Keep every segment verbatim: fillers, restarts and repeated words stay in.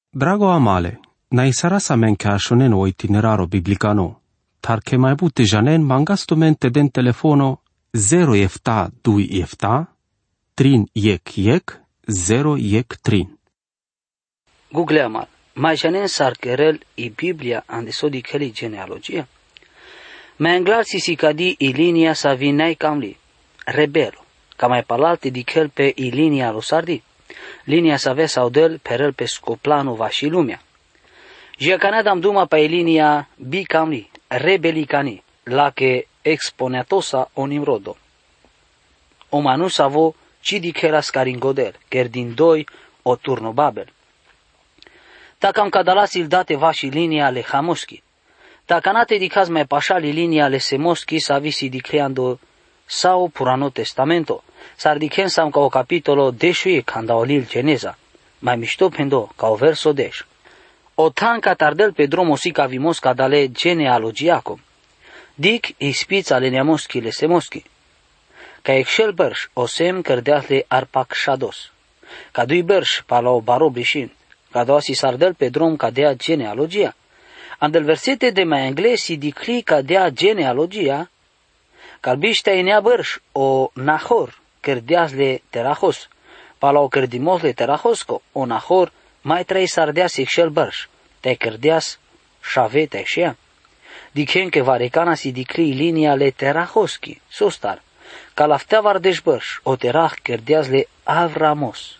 Drago amale, na isara sa men cashonen o itineraro biblicano, tar che mai bute janen mangasto mente den telefono zero efta dui efta, trin yek yek, zero yek trin. Google amal, mai janen sarkerel i Biblia ande sodi keli genealogia. Ma englar si si cadi i linia sa vinai camli, rebelo, ca mai parlalte di kel pe i linia lo sardi. Linia sa ve saudel perel pe scoplanu va și lumea. Jia canadam duma pe linia bi camli, rebelicani, la che exponeatosa onimrodo. O manu savo ci di kela scaringodel, ker din doi o turno babel. Ta cam cadalasi il date va și linia le Hamoschi. Ta canate di caz mai pașali linia le Semoschi sa visi di creando sau Purano Testamento. S-ar dicen sam ca o capitolo deșuie canda o lil geneza. Mai mișto pendo ca o verso deș. O tanca tardel pe drum osi ca vimos ca dale genealogiaco. Dic ispița le neamoschi le semoschi. Ca excel bărș o sem cărdeatle arpac șados. Ca dui bărș pala o baro brișin. Ca doasi sardel pe drum ca dea genealogia. Andel versete de mai englesi dicli ca dea genealogia. Calbiștea inea bărș o nahor. Cărdeasle terahos, pala o cărdimosle terahosco, o nahor, mai trei sardeas excel bărș, te cărdeas șave te șea. Dicen că varecana si dicli linia le terahoschi, sostar, ca laftea vardeș bărș, o terah cărdeasle avramos,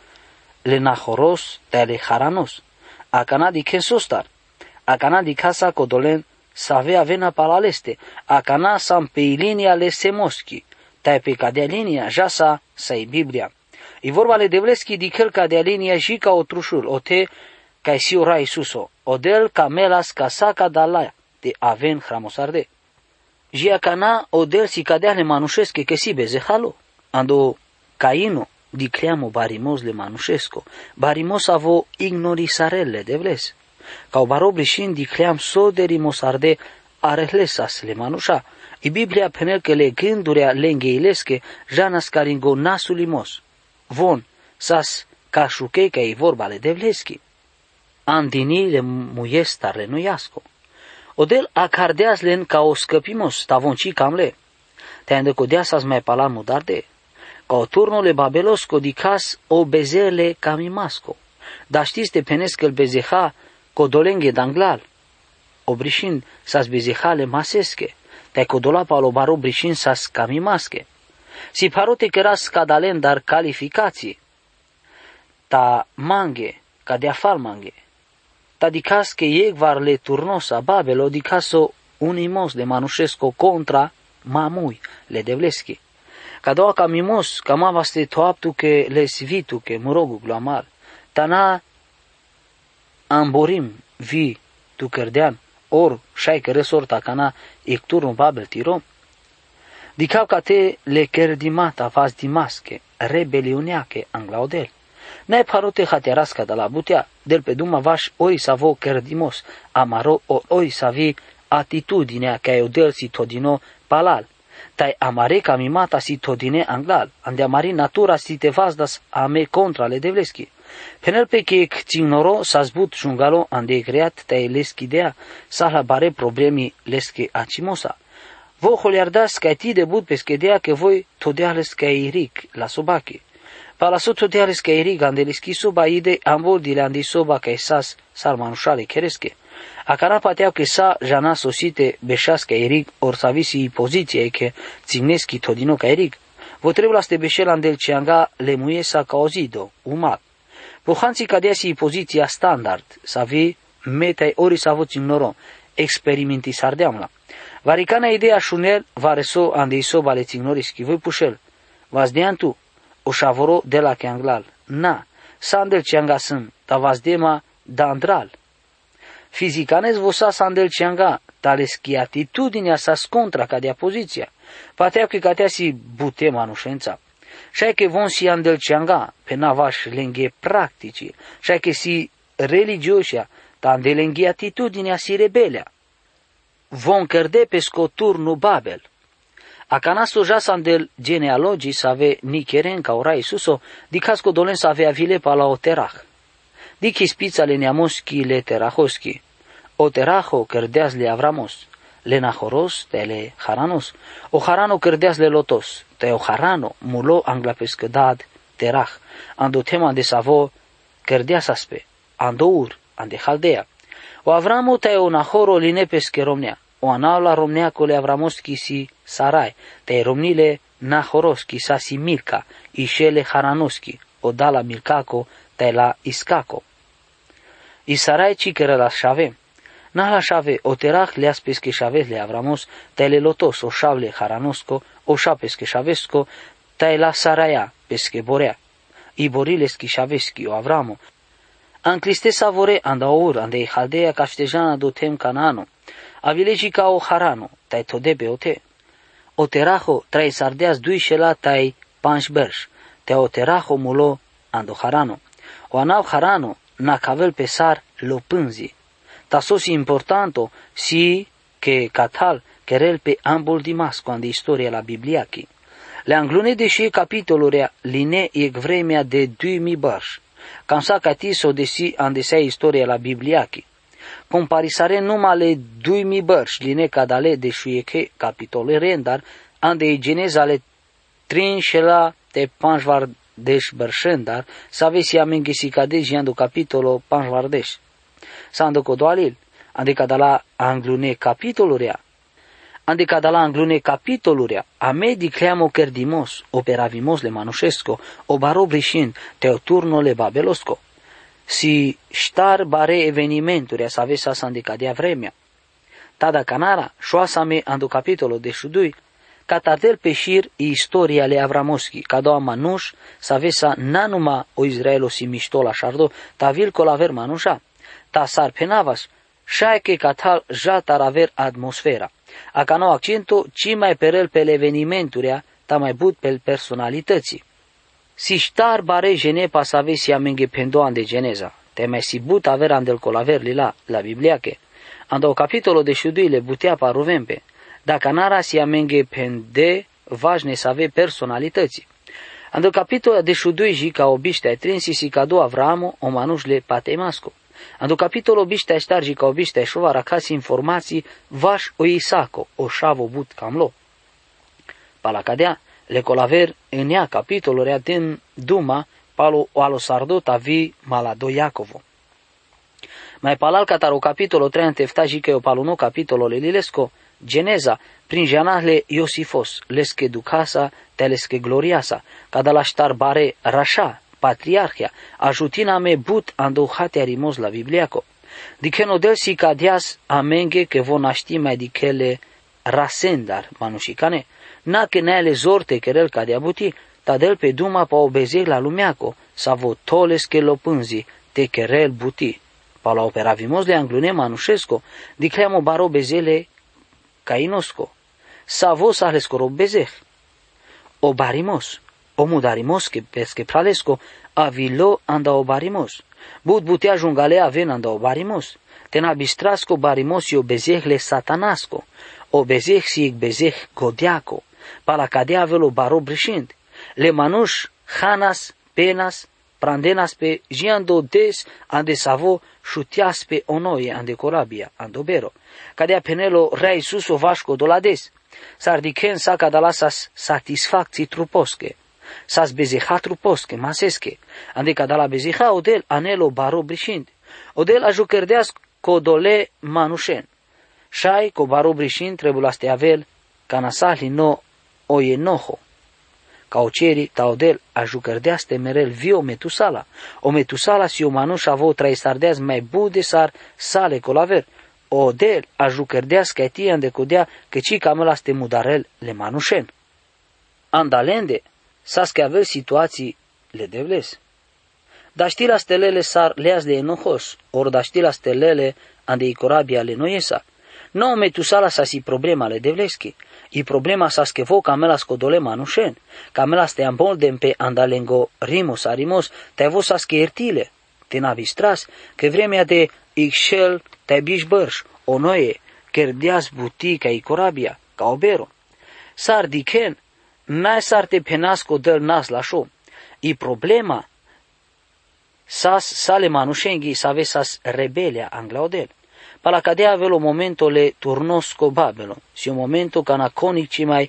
le nahoros te le haranos, acana dicen sostar, acana dicasa codolen save avena palaleste, acana sam pe linia le semoschi, tai pe cadea linia, jasa sa-i Biblia. I vorba le devleschi di kel cadea linia și ca o trușul, o te ca si ora Isuso, o del ca melas ca sa ca dalaia, de aven hramosarde. Jia cana o del si cadea le manușesche che si beze halo, ando caino di cleamo barimos le manușesco, barimos avo ignori sarelle devles, ca o barobrișin di cleam soderimos arde arehlesas le manușa, I Biblia penel că le gândurea lengheilesche janas caringo nasulimos. Von, sas cașuchei ca i vorba le devleschi. Andini le muiesta renuiasco. Odel acardeaslen ca o scăpimos tavonci camle. Te îndăcodea sas mai palan mudarde. Ca o turno le babelosco di cas o bezele camimasco. Dar știți te penesc că-l bezeha codolenghe danglal. Obrișin sas bezeha le masesche. Te codola palo baro brișin sa scamimasche. Si parote că era scadalen dar calificații. Ta manghe, ca de afal manghe. Ta dicas că ei var le turnosa babelo dicaso unimos de manușesco contra mamui le devleschi. Ca doua ca mimos, ca mavaste toaptu că le svitu că murogu gloamar. Ta na amborim vi tu cărdean. Or, șai că resorta cana ecturul babel tiro. Dicau ca te le cerdimata vas dimasche, rebeliuneache anglaudel. N-ai parote hatearasca de la butea, del pe duma vaș oi să vo cerdimos, amaro o oi să vi atitudinea ca eudel si todino palal. Tai amare ca mimata si todine anglal, ande amari natura si te vas das ame contra le devleschi. Penel pe che cțignoro s-a zbut jungalo ande creat te leschi dea, sa la bare problemi lesche acimosa. Vo holiardas ca ti debut pe schedea că voi todeales ca iric la sobache. Pa la so todeales ca iric ande leschi soba ide ambol dile ande soba ca esas sarmanușale cheresche. Acana pateau că sa jana sosite beșas ca iric or sa visi poziție că țigneschi todino ca iric. Vo trebuie la ste beșel andel ceanga lemuiesa ca ozido, umat. Pohanții cadea si poziția standard, să vi metai ori să voți ignoro, experimenti sardeamla. Varicana ideea șunel, vareso andeiso vale ignorischi, voi pușel. Vas dean tu, o șavoro de la cheanglal, na, sandel ceanga sunt, ta vas dema dandral. Fizicanez vosa sandel ceanga, tale schi atitudinea sa scontra cadea poziția. Patea că cadea si bute manușența. Șai că von si andel ceanga, pe navaș lenghe practici, șai că si religioșia, ta andelenghe atitudinea si rebelea. Von cărde pe scoturnu babel. Acanasto jas andel genealogii să ave nicheren ca ora Isuso, dicasco dolen să avea vile pa la o terah. Diki spița le neamoski le terahoski. O teraho cărdeaz le Avramos. Le Nahoros te le Haranos. O Harano cărdeaz le Lotos. Te o Harano mulo angla pescădad terah. Ando tema de savo cărdeaz aspe. Ando ur, ande Haldea. O Avramo te o Nahoro line pesche Romnea. O anaula Romneaco le Avramoski si Sarai. Te romnile Nahoroski sa si Milca. Ishele Haranoski. O dala Milcaco te la Iscaco. Isarai ci care la șave. Na la șave o terah le aspesche șaves le Avramos, te le Lotos o șavle Haranosco, o șapesche șavesco, te la Saraia pesche Borea. I borileschi șaveschi o Avramo. Ancliste savore andaur ande Haldea caștejana do tem Canano. Avilegi ca o Harano, te todebe o te. O teraho trai sardeas dui șela tai panș berș, te o teraho mulo ando Harano. O anau Harano na cavel pesar lo pânzi. Tasos importanto si che catal querel pe ambul dimasco ande istoria la bibliachi. Le anglune deși capitolurea line e vremea de doi mii bărș. Cam sa catiso desi ande sea istoria la bibliachi. Comparisare numale doi mii bărș line cadale deși e che capitole rendar ande e genezale trin șela te panjvar deș bărșendar să vezi amengesi cade jiando capitolo panjvardeș. Sando codoalil, ande cadala anglune capitolurea. Ande cadala anglune capitolurea, a medi cleamo cerdimos, operavimos le manușesco, o baro brișin, teoturno le babelosco. Si ștar bare evenimenturea să vezi sa ande cadea vremea. Tada canara, șoasa me ando capitolo de șudui, catardel peșir i istoria le Avramoschi, ca doa manuș, să vezi sa nanuma o Israelo si miștola șardo, ta vil colaver manușa. Ta sar penavas, șaike catal jatar aver atmosfera. A ca nou accentul, ci mai perel pe evenimenturea, ta mai but pe personalității. Si ștar bare gene pas avea si amenghe pendoan de geneza, te mai si but aver andel colaver lila, la bibliache. Ando capitolo de șuduile butea paruvempe, dacă nara si amenghe pende, važne să ave personalității. Ando capitolo de șudui ji ca obiște ai trinsi si ca do Avramo, o manușle patemasco. Ando capitolo biște ștargi ca obiște șova racasi informații vaș o Isaco, o șavo but camlo. Palacadea, le colaver în ea capitolul rea din Duma, palo o alo sardota vi malado Iacovo. Mai palal cataro capitolo trei anteftaji că o paluno capitolo lilesco, Geneza, prin janale Iosifos, lesche ducasa, te lesche gloriasa, cada la ștar bare rașa, patriarhia, ajutina me but andohate arimos la bibliaco. Diceno del si cadias amenge che vo naști mai dicele rasendar manușicane, na che neale zorte kerel cadea buti, tadel pe duma pa obezei la lumeaco, sa vo toles che lo pânzi, te kerel buti. Pa la operavimos le anglune manușesco, dicleamo baro bezele cainosco, sa vo sa lescoro bezeh. O barimos, o mudarimos che pesche pralesco, avilo anda o barimos. But butea jungale aven anda o barimos. Tena bistrasco barimos i o bezehle satanasco. O bezeh si bezeh godiaco. Pala cadea avelo baro brișind. Le manuș, hanas, penas, prandenas pe jiando des ande savo șutias pe onoie ande corabia, ando bero. Cadea penelo rei sus o vașco dolades. Sardichen sa cadalasas satisfacții truposche. Sas bezeha truposche, masesche. Ande cadala bezeha odel anelo baro brișind. Odel ajucărdeas codole manușen. Șai co baro brișind trebulaste avel canasali no o enoho. Ca o ceri taodel ajucărdeaste merel vio metusala. O metusala si o manuș avo traisardeaz mai bude sar sale colaver. O del ajucărdeas ca tia îndecodea că ci camelaste mudarel le manușen. Andalende sas că avel situații le devles. Da ști la stelele sar leas de enojos, or da ști la stelele ande i corabia le noiesa. No metusala sa si problema le devleski. I problema sa skevo camelas codole manușen. Camelas te ambolden pe andalengo rimos arimos, te vo sa schertile. Te navistras că vremea de ixel te biș bărș, o noie, kerdeas butica i corabia, ca obero. Sar dichen, n-ai sar te penasco del nas la șo. I problema sas sale manușenghi save sas rebelia anglaudel. Pala cadea avelo momento le turnosco babelo, si un momento canaconici mai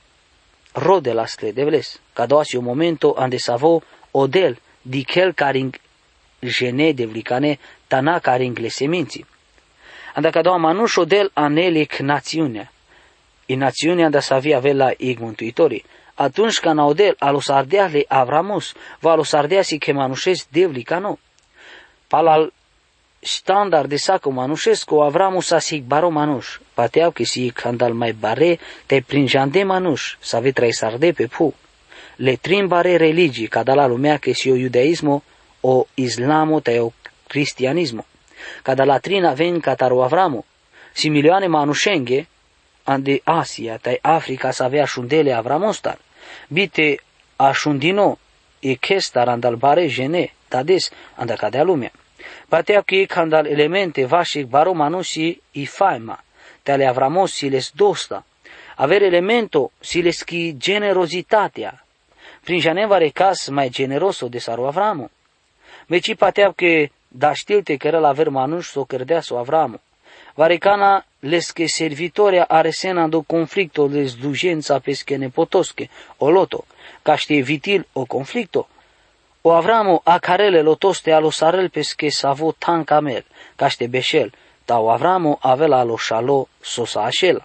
rodelascle devles, cadoasi un momento ande savo odel di chel caring gene devlicane tana caring le seminții. Anda cadoa manuș odel anelic națiunea. I națiunea anda să avea avea ig mântuitorii. Atunci ca naudel alos ardeale Avramus, va alos ardeasi che manușes devlicano. Palal standard de saco manușesco Avramus asig baro manuș. Pateau că si candal mai bare te prinjande manuș, să ave trai sarde pe pu. Le trim bare religii, cada la lumea că si o iudaismo, o islamo te o cristianismo. Cada la trin avem cataro Avramo. Si milioane manușenghe, ande Asia, tai Africa să avea șundele Avramostar. Bite așundino e chestar andal bare jene, tades anda cadea lumea. Patea că e candal elemente vașic baro manusi i faima, te ale Avramos si les dosta, aver elemento si les chi generozitatea, prin janeva recas mai generoso de saru Avramo. Veci patea că da știlte că el aver manuș so cărdea so Avramo. Varecana les que servitoria aresenando conflicto les dujența pesche nepotosche, o loto, ca știe vitil o conflicto, o Avramo a carele lotoste alo sarel pesche savo tan camel, ca știe beșel, ta o Avramo avea alo șalo sosa așela.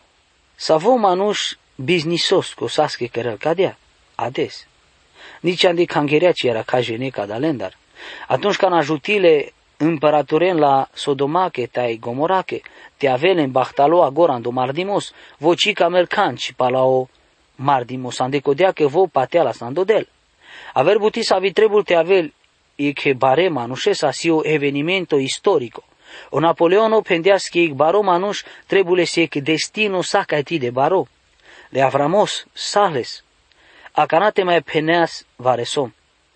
Savo manuș biznisosco sasche cărel cadea, ades. Nici andi cangerea ce era ca jene ca dalendar. Atunci ca ajutile împăraturen la Sodomache, tai Gomorache, te avele în Bahtalo agora do Mardimos, voci ca mercanci palao Mardimos, andecodea că vo patea la Sandodel. Aver buti să avi trebul te avel e che bare manușesa si o evenimento istorico. O Napoleono pendeas că e baro manuș trebule se că destino sa ca ti de baro. Le Avramos sales. Acanate mai peneas varesom.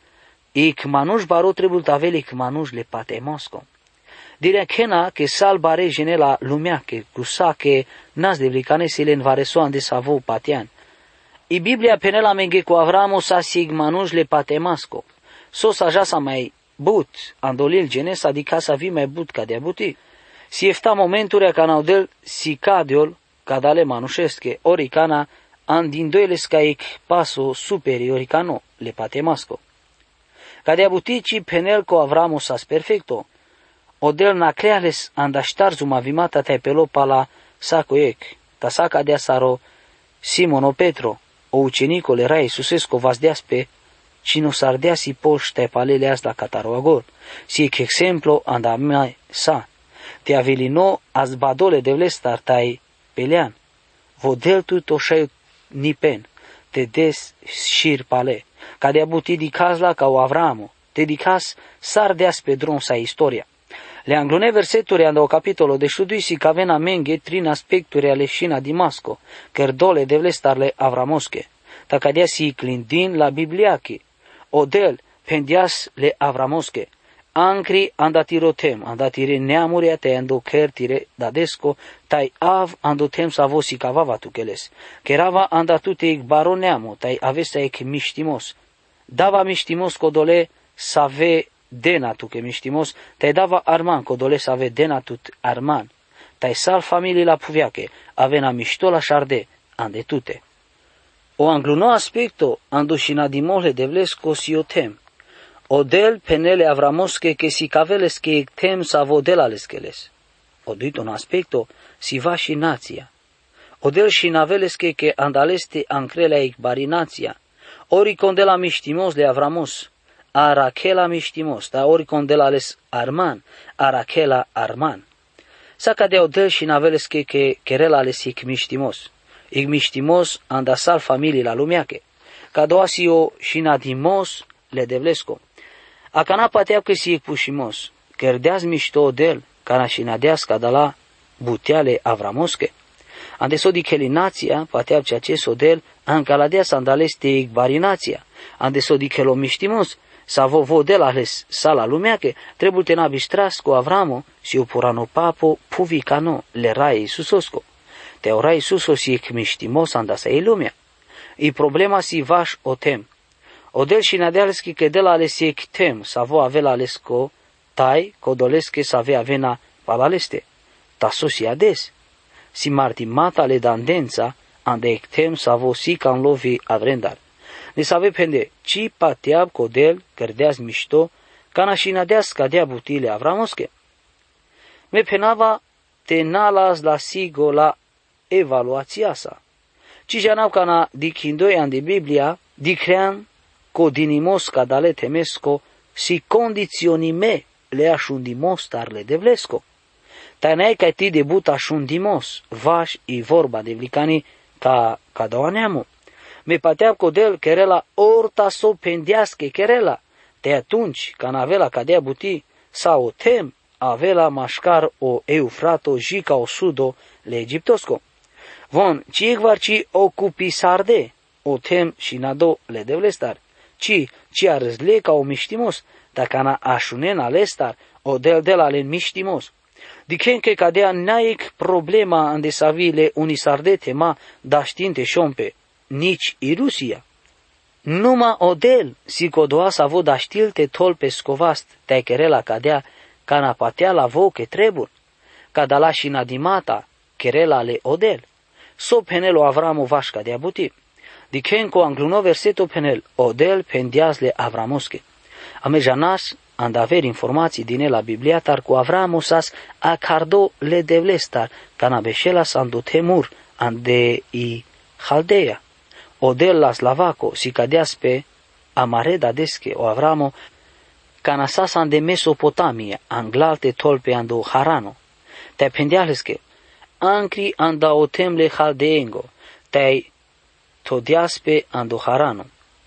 Ik manuș baro trebul tavel ik manuș le patemosco. Direa kena că sal bare jene la lumea că gusa că nas de vlicane sile în varesoan de savo patian. I Biblia penela menge cu Avramo sa sig manuș le patemasco. Sos aja sa mai but andolil gene sa adica sa vi mai but ca de buti. Si efta momenturea ca naudel si cadeol ca dale manușesche oricana andindoiles ca ik paso superiori ca no le patemasco. Ca de abutici penel co Avramo sas perfecto. Odel nacleales andaștarzuma vimata te pelo pala saco ec, ta saca de asaro Simono Petro, o ucenicole rai susesco vasdeas pe cino sardea si poș te paleleas la cataroagor, si ec exemplo anda mai sa, te avelino azbadole de vlestar tai pelean, vodel tu toșeu nipen, te des șir pale, ca de abuti dicas la ca o Avramo, te dicas sardeas pe dron sa istoria. Le anglone verseturi anda o capitolo de șuduisi ca vena menghe trin aspecturi ale șina Dimasco, căr dole de vlestarle Avramosche, ta cadea si clindin la Bibliachi, odel pendias le Avramosche, ancri andatirotem, andatire neamuria te ando cărtire dadesco, tai av andotem sa vosi cavava tucheles, kerava andatute ic baro neamo, tai avesta ic miștimos, dava miștimos codole save denatu che miștimos, tai dava arman codole save denatut arman, tai sal familii la puviache, avena mișto la șarde, andetute. O angluno aspecto andoșina dimole de vlesco siotem, odel penele Avramosche che si caveles che ectem sa vodel aleskeles. Oduit un aspecto si va și nația. Odel și naveles che che andaleste ancrelea ic bari nația. Ori condela miștimos le Avramos, arachela miștimos, da ori condela les Arman, arachela Arman. Sa cadea odel și naveles che che querela ales ic miștimos. Ic miștimos andasal familii la lumeache. Cadoasio și nadimos le devlesco. Acana patea că si pușimos, cărdeaz mișto odel, cana și nadeas ca da la buteale Avramosche. Andeso di nația, patea ce acest odel, ancaladeas andaleste ic barinația. Andeso di chelo miștimos, sa vo vodel ales sala lumeache, trebuie te nabistras cu Avramo, si o purano papo puvicano le rai susosco. Te orai susos ic miștimos andasa ei lumea. I problema si vaș o tem. Odel și nadealski che de la alesi tem savo avela alesko tai kodoleske save avena palaleste. Tasos iades. Si marti mata le dandenza ande ectem savo si can lovi avrendar. Ne save pende ci pateab kodel kerdeaz mișto cana și nadeas cadea butile avramoske. Me penava te nalas la sigo la evaluația sa. Ci janau cana di kindoi an de Biblia di crean co dinimos cadale temesco si condiționime le așundimos tarle de vlesco. Tainai ca ti debut așundimos, vaș i vorba de vlicani ca cadoaneamu. Me pateab codel kerela orta so pendeasche kerela. De atunci, ca n-avela cadea buti, sau o tem, avela mașcar o eufrato jica o sudo le egiptosco. Von, ci igvarci ocupi sarde, o tem și nado le devlestar. Ci, ci arăzle ca o miștimos, dacă na așunen alestar, o del de la len miștimos. Dicen că cadea naic problema ande savile uni sarde tema da știnte șompe, nici Irusia. Numa odel, si codoa sa vo da știlte tol pe scovast, te kerela cadea, ca na patea la vo che trebur, ca da la și nadimata, kerela le odel. So penelo Avramo vaș cadea buti. Dicen co angluno verseto penel, odel pendiazle Avramoske. Amejanas, and aver informații din el la Bibliatar cu Avramosas a cardo le devlestar, ca na beșelas andu temur, ande i Haldeia. Odel la Slavaco, si cadeas pe Amareda desche o Avramo, ca na sasan de Mesopotamia, anglalte tolpe ando Harano. Te pendialesche, ancri anda o temle Haldeengo, te todiaspe ando Harano.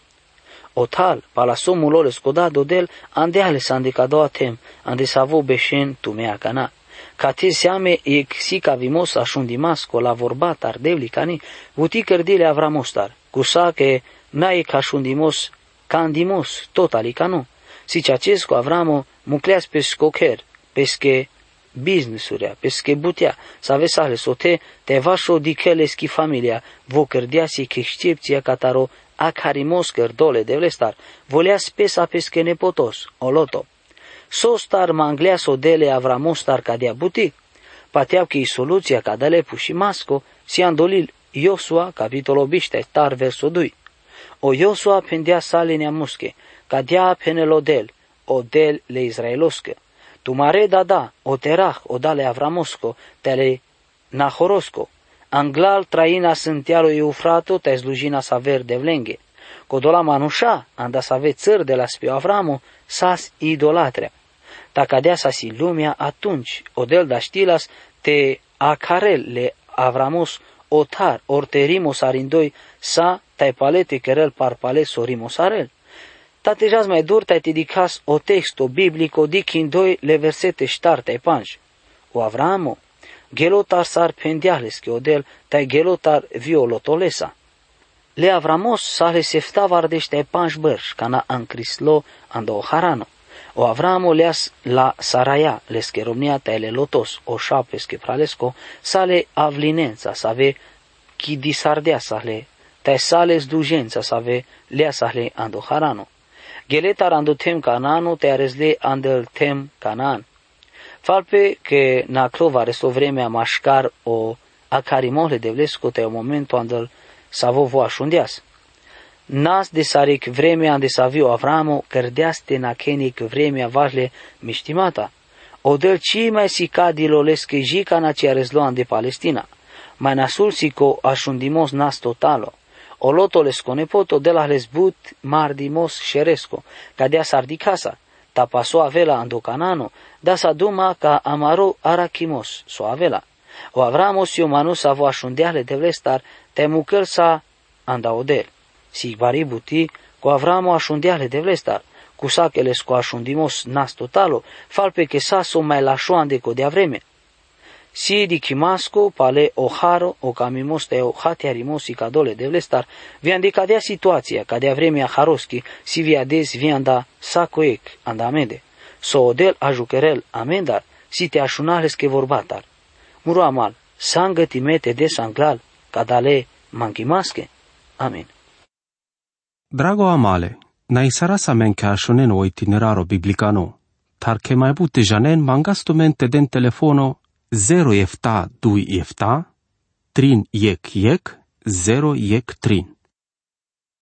O tal, palasomul lor scodat odel, ande ales ande cadoa tem, ande savo beșen tumea cana. Ca te seame e xica vimos așundimasco la vorbat ardevli cani, vuti cărdile Avramostar, cu sa că n-a e așundimos candimos totali canu. Si ceacesco Avramo mucleas pe scocher, pesche business-urea, pesche butea, să aveți ale sote, te vașo dicheleschi familia, vo cărdeasi că excepția cataro acarimos cărdole de vlestar, volea spesa pesche nepotos, oloto. Sostar mangleas odele Avramostar cadea buti, pateau că i soluția cadale puși masco, si andolil Iosua, capitolul biște, tar verso doi. O Iosua pendea salinea musche, cadea penelodel, odel le israeloscă. Tu mare da da, o terah, o dale Avramosco, tele Nahorosco. Anglal traina sântialo Eufrato, te slujina saver de vlenghe. Codola manușa, anda să ave țări de la spio Avramo, sas idolatrea. Ta cadea sasi lumea atunci, odel da știlas, te acarel le Avramos otar, orterimos arindoi, sa tai palete kerel parpale sorimos arel. Tatejas mai dur tai tidicas o texto biblico dicindoi le versete ștar tai panj. O Avramo, gelotar sar pendiales che odel tai gelotar violotolesa. Le Avramos sale seftav ardești tai panj bărș, cana ancrislo ando Harano. O Avramo leas la Saraia, les che romnia tai le lotos, o șapes che pralesco, sale avlinența, save chi disardea sale, tai sale zdujența, save lea sale ando Harano. Geletar ando tem Canano, te arezle andel tem Canaan. Falpe că na clova resto vremea mașcar o acarimole de vlesco te o momento andel savo vo așundeas. Nas de saric vremea ande savio Avramo, cărdeaste na kenic vremea važle miștimata. Odel ci mai si cadilolesche jica na ci arezloan de Palestina. Mai nasul si co așundimos nas totalo. Oloto les conepoto de la lesbut mardimos șeresco, ca dea sardicasa, ta paso avela ando Canano, da sa duma ca amaro arachimos, so avela. O Avramos io manus avo așundeale de vlestar, te mucăl sa anda odel. Si bari buti, cu Avramo așundeale de vlestar, cu sa că les cu așundimos nas totalo, falpe că sa so mai lașoan de co de vreme. Si di chimasco, pale o haro, o camimos te o hatearimos i cadole de vlestar, vian de cadea situația, cadea vremea haroski, si via des vian da sacoec, anda amende. So odel ajukerel amendar, si te așunales que vorbatar. Muru amal, sangă timete de sanglal, cadale manchimasche. Amin. Drago amale, Na isarasa menkäshonen o itineraro biblicano. Tarke mai bute janen mangastomente den telefono zero efta dui efta, trin yek yek, zero yek trin.